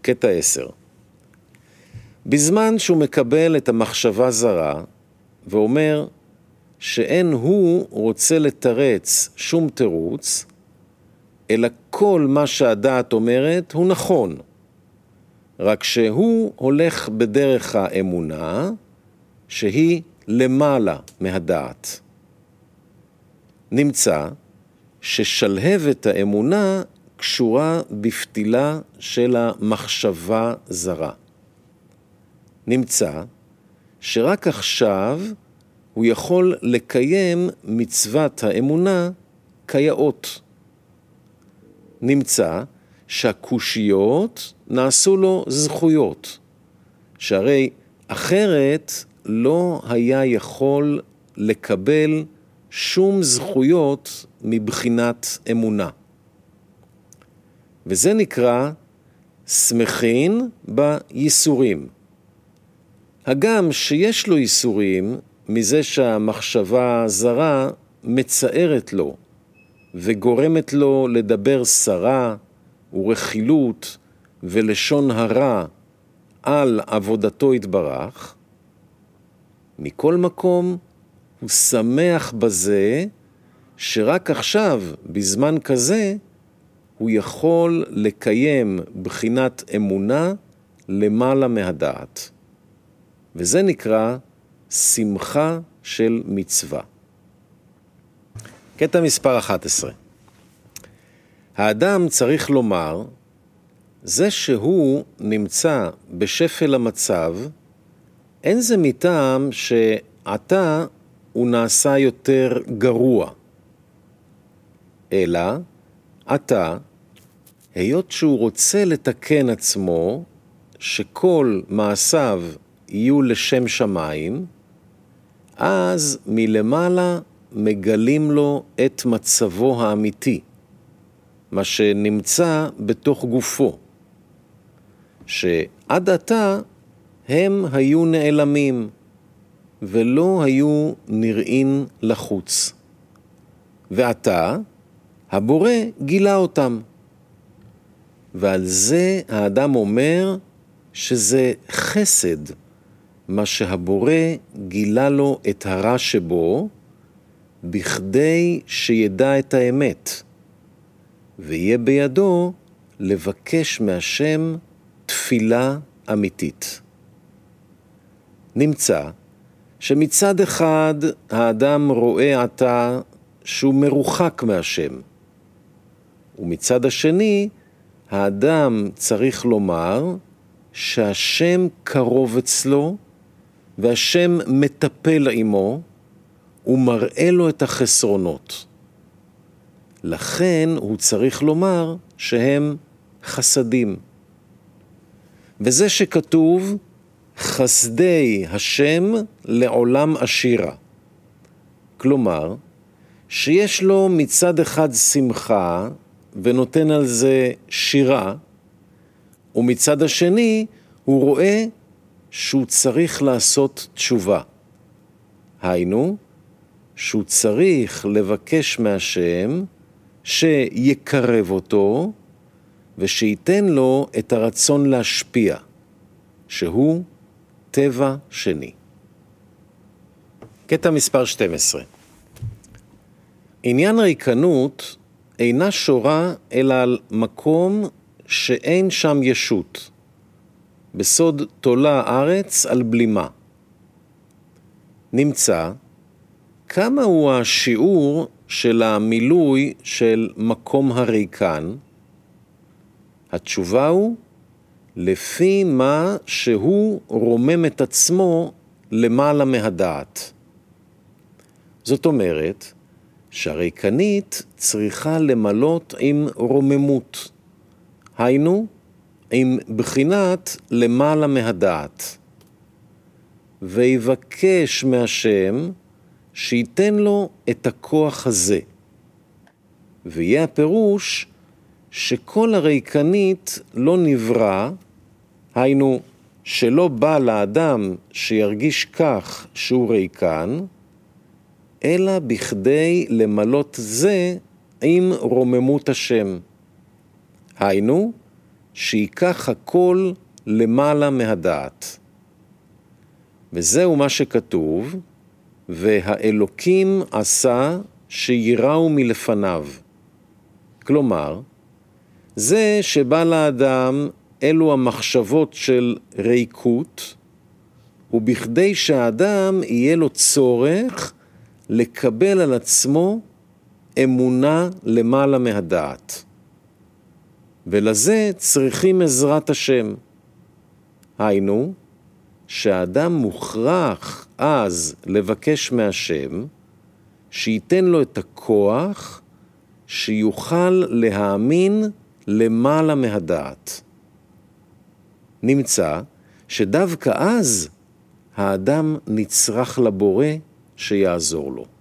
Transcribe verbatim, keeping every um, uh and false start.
קטע עשר. בזמן שהוא מקבל את המחשבה זרה, ואומר שאין הוא רוצה לתרץ שום תירוץ, אלא כל מה שהדעת אומרת הוא נכון, רק שהוא הולך בדרך האמונה, שהיא למעלה מהדעת. נמצא ששלהבת האמונה קשורה בפתילה של המחשבה זרה. נמצא שרק עכשיו הוא יכול לקיים מצוות האמונה כיאות. נמצא שהקושיות נעשו לו זכויות, שהרי אחרת לא היה יכול לקבל שום זכויות מבחינת אמונה. וזה נקרא שמחין בייסורים. הגם שיש לו ייסורים מזה שהמחשבה זרה מצערת לו וגורמת לו לדבר סרה ורכילות ולשון הרע על עבודתו יתברך, מכל מקום הוא שמח בזה שרק עכשיו, בזמן כזה, הוא יכול לקיים בחינת אמונה למעלה מהדעת. וזה נקרא שמחה של מצווה. קטע מספר אחת עשרה. האדם צריך לומר, זה שהוא נמצא בשפל המצב, אין זה מטעם שעתה הוא נעשה יותר גרוע. אלא, עתה, היות שהוא רוצה לתקן עצמו, שכל מעשיו יהיו לשם שמיים, אז מלמעלה מגלים לו את מצבו האמיתי, מה שנמצא בתוך גופו, שעד עתה הם היו נעלמים, ולא היו נראים לחוץ. ועתה הבורא גילה אותם. ועל זה האדם אומר שזה חסד, מה שהבורא גילה לו את הרע שבו, בכדי שידע את האמת, ויהיה בידו לבקש מהשם תפילה אמיתית. נמצא שמצד אחד האדם רואה עתה שהוא מרוחק מהשם, ומצד השני האדם צריך לומר שהשם קרוב אצלו, והשם מטפל עמו, ומראה לו את החסרונות. לכן הוא צריך לומר שהם חסדים. וזה שכתוב, חסדי השם לעולם עשירה. כלומר, שיש לו מצד אחד שמחה, ונותן על זה שירה, ומצד השני הוא רואה שהוא צריך לעשות תשובה. היינו, שהוא צריך לבקש מהשם שיקרב אותו, ושייתן לו את הרצון להשפיע, שהוא טבע שני. קטע מספר שתים עשרה. עניין ריקנות אינה שורה אלא על מקום שאין שם ישות, בסוד תולה ארץ על בלימה. נמצא כמה הוא השיעור של המילוי של מקום הריקן? התשובה הוא לפי מה שהוא רומם את עצמו למעלה מהדעת. זאת אומרת שהריקנית צריכה למלות עם רוממות, היינו עם בחינת למעלה מהדעת, ויבקש מהשם שייתן לו את הכוח הזה. ויהיה הפירוש שכל הריקנית לא נברא, היינו שלא בא לאדם שירגיש כך שהוא ריקן, אלא בכדי למלות זה עם רוממות השם. היינו שיקח הכל למעלה מהדעת. וזהו מה שכתוב, והאלוקים עשה שיראו מלפניו. כלומר, זה שבא לאדם אלו המחשבות של ריקות, ובכדי שהאדם יהיה לו צורך לקבל על עצמו אמונה למעלה מהדעת. ולזה צריכים עזרת השם. היינו, שהאדם מוכרח אז לבקש מהשם, שייתן לו את הכוח שיוכל להאמין למעלה מהדעת. נמצא שדווקא אז האדם נצרך לבורא שיעזור לו.